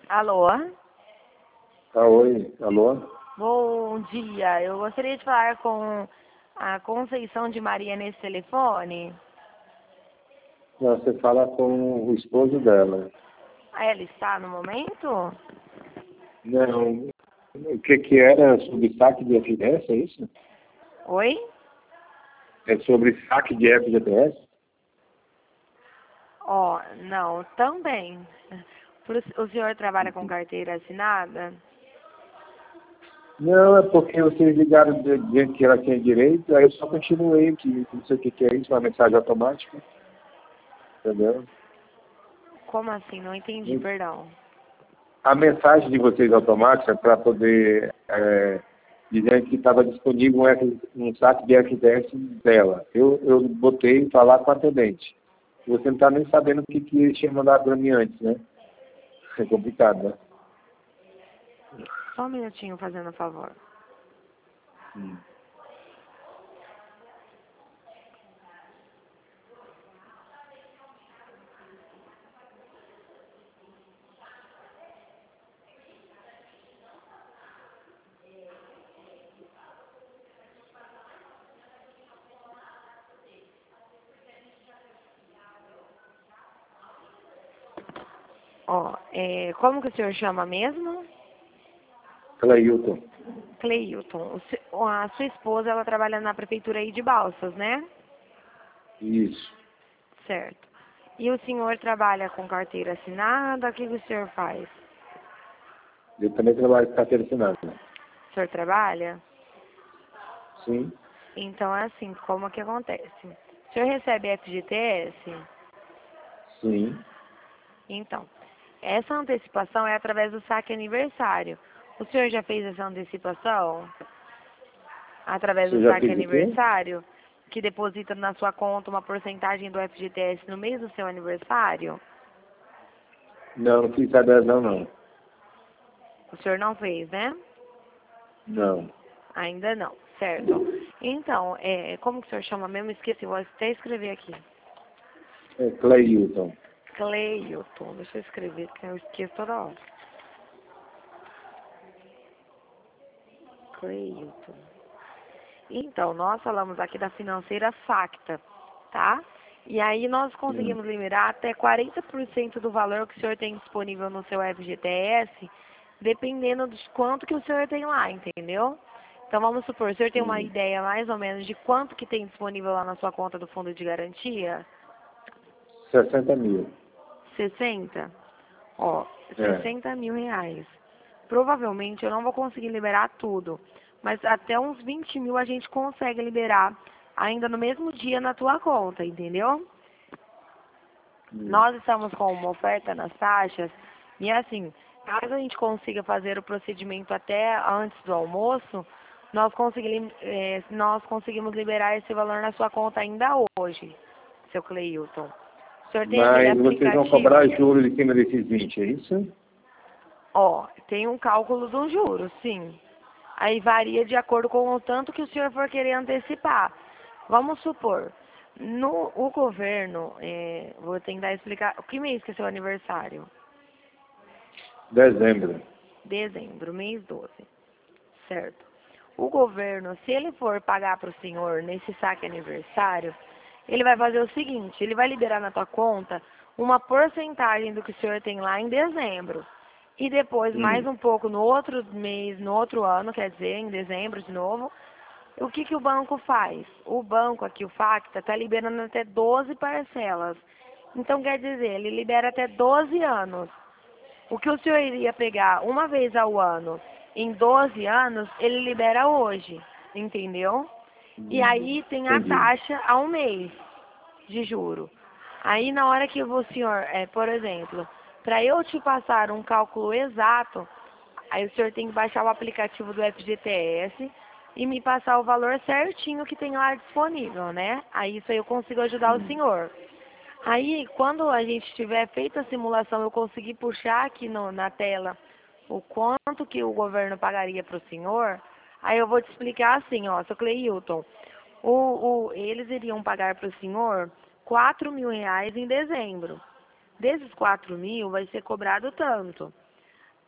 Alô? Oi, alô? Bom dia. Eu gostaria de falar com a Conceição de Maria nesse telefone. Não, você fala com o esposo dela. Ela está no momento? Não, o que era sobre saque de FGTS, é isso? Oi? É sobre saque de FGTS? Não, também. O senhor trabalha com carteira assinada? Não, é porque vocês ligaram dizendo que ela tinha direito, aí eu só continuei, que não sei o que é isso, uma mensagem automática, entendeu? Como assim? Não entendi, perdão. A mensagem de vocês automática para poder dizer que estava disponível um saque de FGTS dela. Eu botei falar com a atendente. Você não está nem sabendo o que tinha mandado para mim antes, né? É complicado, né? Só um minutinho, fazendo um favor. Como que o senhor chama mesmo? Cleilton. Cleilton. A sua esposa, ela trabalha na prefeitura aí de Balsas, né? Isso. Certo. E o senhor trabalha com carteira assinada? O que o senhor faz? Eu também trabalho com carteira assinada. O senhor trabalha? Sim. Então, é assim, como que acontece? O senhor recebe FGTS? Sim. Então, essa antecipação é através do saque aniversário. O senhor já fez essa antecipação? Através do Você já saque fez o quê? aniversário? Que deposita na sua conta uma porcentagem do FGTS no mês do seu aniversário? Não, não fiz adesão, não. O senhor não fez, né? Não. Ainda não, certo. Então, como que o senhor chama mesmo? Esqueci, vou até escrever aqui. É Cleilton. Cleilton, deixa eu escrever, que eu esqueço toda hora. Cleilton. Então, nós falamos aqui da financeira Facta, tá? E aí nós conseguimos liberar até 40% do valor que o senhor tem disponível no seu FGTS, dependendo de quanto que o senhor tem lá, entendeu? Então, vamos supor, o senhor tem uma ideia mais ou menos de quanto que tem disponível lá na sua conta do fundo de garantia? 60 mil. 60? É. 60 mil reais. Provavelmente eu não vou conseguir liberar tudo, mas até uns 20 mil a gente consegue liberar ainda no mesmo dia na tua conta, entendeu? Nós estamos com uma oferta nas taxas e assim, caso a gente consiga fazer o procedimento até antes do almoço, nós conseguimos liberar esse valor na sua conta ainda hoje, seu Cleilton. O senhor tem aquele Mas vocês vão cobrar aplicativo? juros em cima desses 20, é isso? Tem um cálculo dos juros, sim. Aí varia de acordo com o tanto que o senhor for querer antecipar. Vamos supor, o governo, vou tentar explicar, que mês que é seu aniversário? Dezembro. Dezembro, mês 12, certo. O governo, se ele for pagar para o senhor nesse saque aniversário, ele vai fazer o seguinte, ele vai liberar na tua conta uma porcentagem do que o senhor tem lá em dezembro. E depois, mais um pouco no outro mês, no outro ano, quer dizer, em dezembro de novo, o que o banco faz? O banco aqui, o Facta, está liberando até 12 parcelas. Então, quer dizer, ele libera até 12 anos. O que o senhor iria pegar uma vez ao ano, em 12 anos, ele libera hoje, entendeu? E aí tem a Entendi. taxa ao mês de juro. Aí na hora que o senhor, por exemplo, para eu te passar um cálculo exato, aí o senhor tem que baixar o aplicativo do FGTS e me passar o valor certinho que tem lá disponível, né? Aí isso aí eu consigo ajudar o senhor. Aí, quando a gente tiver feito a simulação, eu conseguir puxar aqui na tela o quanto que o governo pagaria para o senhor, aí eu vou te explicar assim, seu Cleilton, eles iriam pagar para o senhor 4 mil reais em dezembro. Desses 4 mil vai ser cobrado tanto.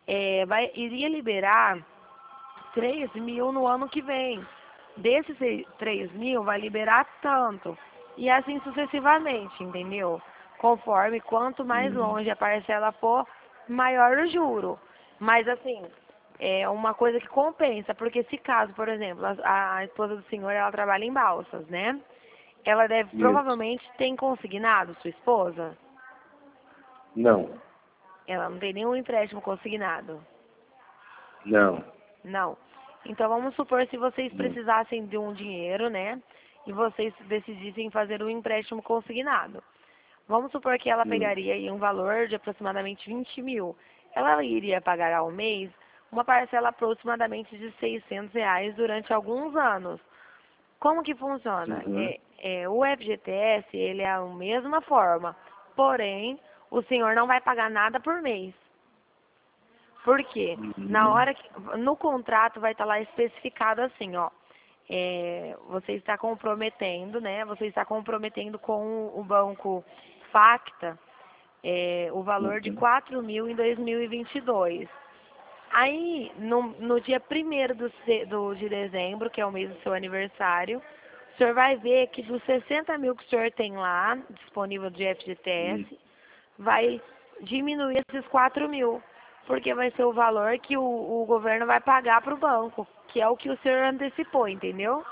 iria liberar 3 mil no ano que vem. Desses 3 mil vai liberar tanto. E assim sucessivamente, entendeu? Conforme quanto mais longe a parcela for, maior o juro. Mas assim, é uma coisa que compensa, porque se caso, por exemplo, a esposa do senhor, ela trabalha em Balsas, né? Ela deve, Isso. provavelmente, tem consignado, sua esposa? Não. Ela não tem nenhum empréstimo consignado? Não. Não. Então vamos supor se vocês Não. precisassem de um dinheiro, né? E vocês decidissem fazer um empréstimo consignado. Vamos supor que ela pegaria aí um valor de aproximadamente 20 mil. Ela iria pagar ao mês uma parcela aproximadamente de R$ 600 durante alguns anos. Como que funciona? Uhum. O FGTS, ele é a mesma forma, porém, o senhor não vai pagar nada por mês. Por quê? Na Uhum. hora que, no contrato vai estar lá especificado assim, ó, você está comprometendo, né? Você está comprometendo com o banco Facta o valor de Uhum. 4 mil em 2022. Aí, no dia 1º de dezembro, que é o mês do seu aniversário, o senhor vai ver que dos 60 mil que o senhor tem lá, disponível de FGTS, vai diminuir esses 4 mil, porque vai ser o valor que o governo vai pagar para o banco, que é o que o senhor antecipou, entendeu?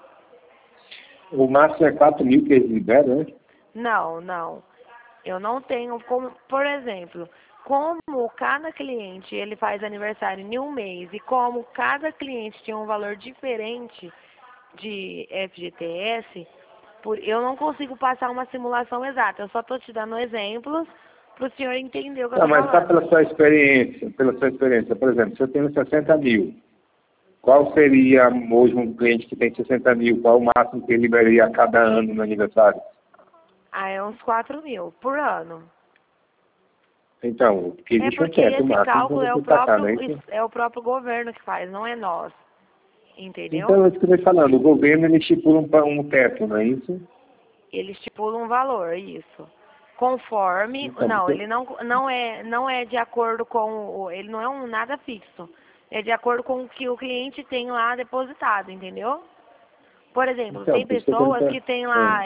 O máximo é 4 mil que eles liberam, né? Não, não. Eu não tenho como, por exemplo, como cada cliente ele faz aniversário em um mês e como cada cliente tem um valor diferente de FGTS, eu não consigo passar uma simulação exata. Eu só estou te dando exemplos para o senhor entender o que eu Não, estou mas só falando. pela sua experiência, por exemplo, se eu tenho 60 mil, qual seria hoje um cliente que tem 60 mil, qual o máximo que ele liberaria a cada ano no aniversário? Ah, é uns 4 mil por ano. Então, porque É existe um porque teto esse máximo para cálculo você tacar, não é isso? é o próprio governo que faz, não é nós. Entendeu? Então, é isso que eu estou falando, o governo ele estipula um teto, não é isso? Ele estipula um valor, isso. Conforme, Então, não, porque, ele não é de acordo com, ele não é um nada fixo. É de acordo com o que o cliente tem lá depositado, entendeu? Por exemplo, então, tem por isso que eu estou pessoas que têm lá, perguntando.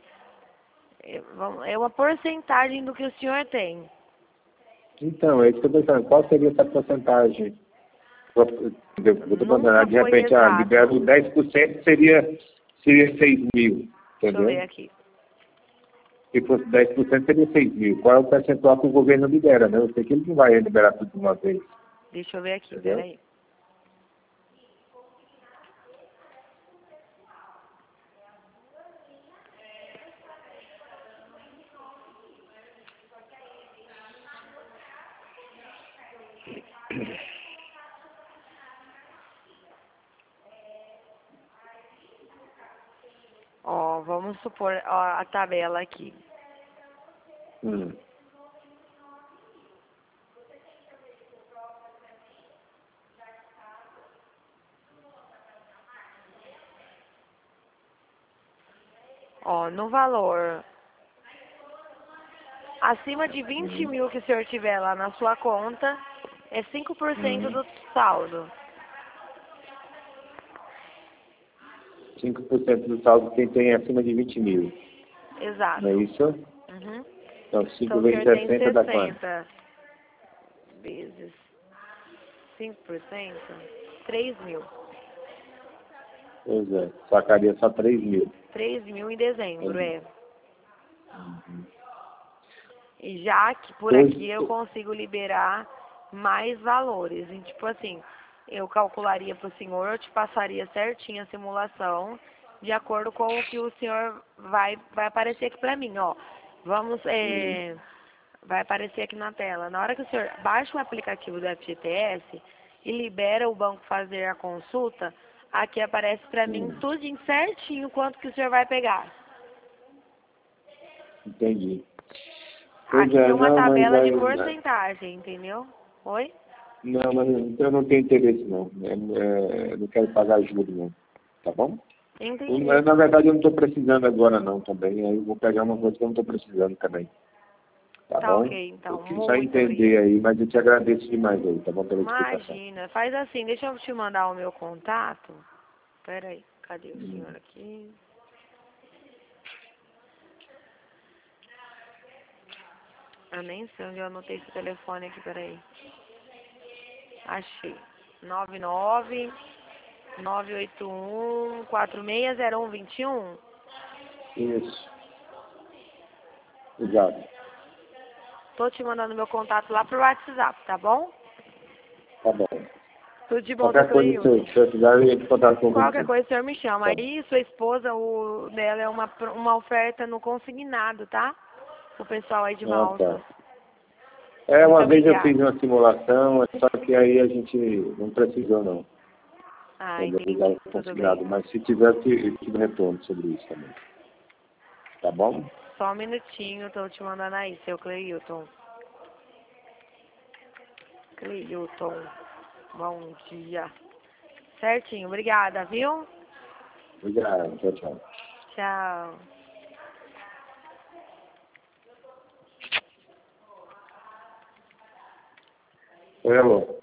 é uma porcentagem do que o senhor tem. Então, é isso que eu estou pensando. Qual seria essa porcentagem? Eu estou Nunca falando, de foi repente, exato. libero 10%, seria 6 mil, Deixa eu ver entendeu? aqui. Se fosse 10% seria 6 mil. Qual é o percentual que o governo libera, né? Eu sei que ele não vai liberar tudo de uma vez, Deixa eu ver aqui, entendeu? peraí. Ó, vamos supor, ó, a tabela aqui. Hum. Ó, no valor acima de 20 mil que o senhor tiver lá na sua conta, é 5% Hum. do saldo. 5% do saldo quem tem acima de 20 mil, não é Exato. isso? Uhum. Então, 5 Então o vezes senhor tem 60 dá quanto? 60 vezes 5%, 3 mil. Pois é, sacaria só 3 mil. 3 mil em dezembro, Entendi. é. E já que por Pois, aqui eu consigo liberar mais valores. E, tipo assim, eu calcularia para o senhor, eu te passaria certinho a simulação, de acordo com o que o senhor vai aparecer aqui para mim, ó. Vamos, vai aparecer aqui na tela. Na hora que o senhor baixa o aplicativo do FGTS e libera o banco fazer a consulta, aqui aparece para mim tudo certinho quanto que o senhor vai pegar. entendi. Pois Aqui é, tem uma não, mas tabela de aí, porcentagem, entendeu? Oi? não, mas eu não tenho interesse não. Eu não quero pagar juros não. Tá bom? Entendi. Na verdade eu não estou precisando agora não também. Aí eu vou pegar uma coisa que eu não estou precisando também. Tá Tá bom? ok, então. Eu quis Muito só entender aí, mas eu te agradeço demais aí, tá bom? Pela explicação. Imagina, faz assim, deixa eu te mandar o meu contato. Pera aí, cadê o senhor aqui? Eu nem sei onde eu anotei esse telefone aqui, peraí. Achei. 99981460121. Isso. Exato. Tô te mandando meu contato lá pro WhatsApp, tá bom? Tá bom. Tudo de bom, Qualquer doutor coisa, se Hilton. eu precisar, eu entro em contato com Qualquer você. coisa o senhor me chama. Tá. Aí sua esposa, o dela é uma oferta no consignado, tá? O pessoal aí de Ah, Malta. tá. Uma Muito vez eu fiz obrigada. uma simulação, só que aí a gente não precisou, não. Ah, Entendeu? Usar entendi. o Tudo consignado. bem. Mas se tiver, eu te retorno sobre isso também. Tá bom? Só um minutinho, tô te mandando aí, seu Cleilton. Cleilton, bom dia. Certinho, obrigada, viu? Obrigado. Tchau, tchau. Tchau. Oi, alô.